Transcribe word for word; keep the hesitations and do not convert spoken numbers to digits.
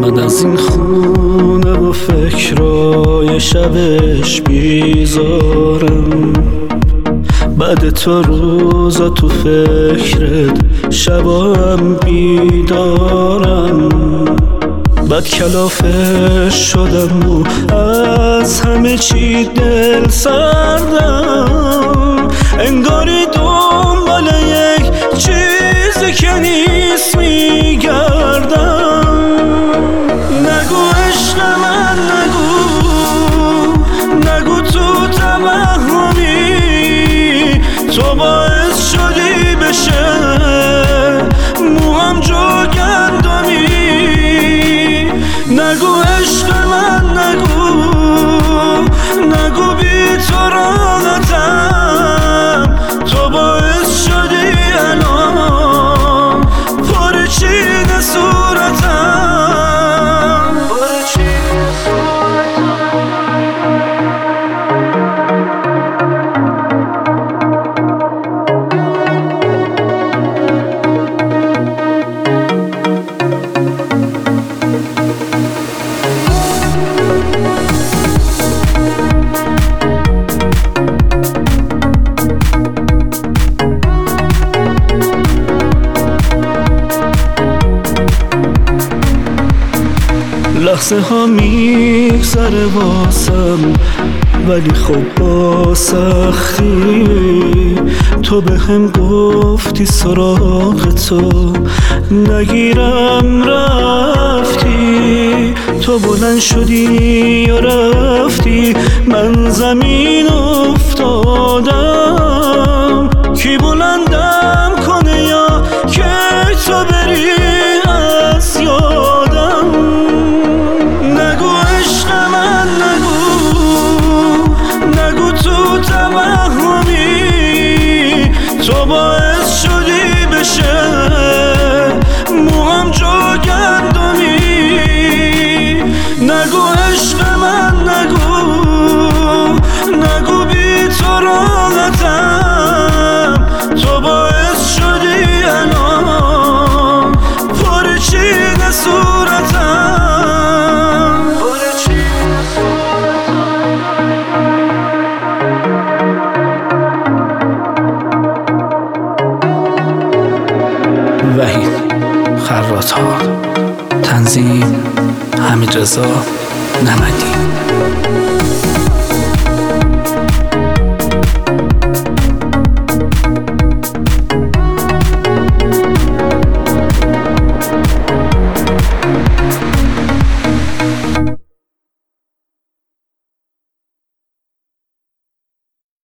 من از این خونه و فکرای شبش بیزارم. بعد تو روزا تو فکرت شبام بیدارم. بعد کلافش شدم و از همه چی دل سردم. انگاری دنبال یک چیزی که نیست میگردم. نگو عشق من، نگو نگو تو توهمی تو باعث شدی بشه موام جو گندمی. نگو عشق من، نگو نگو بی تو راحتم. تو باعث شدی الان پر چین صورتم، پر چین لحظه ها میگذره واسم، ولی خب با سختی تو به هم گفتی سراغ تو نگیرم رفتی. تو بلند شدی و رفتی، من زمین افتادم. کی بلندم کنه یا که تو بری از یادم. نگو عشق من، نگو نگو تو توهمی تو باعث شدی بشه موام جو گندمی. نگو عشق من، نگو نگو بی تو راحتم. تو باعث شدی الان پر چین صورتم، پر چین صورتم. وحید خراط‌ها، تنظیم حمیدرضا نمدی.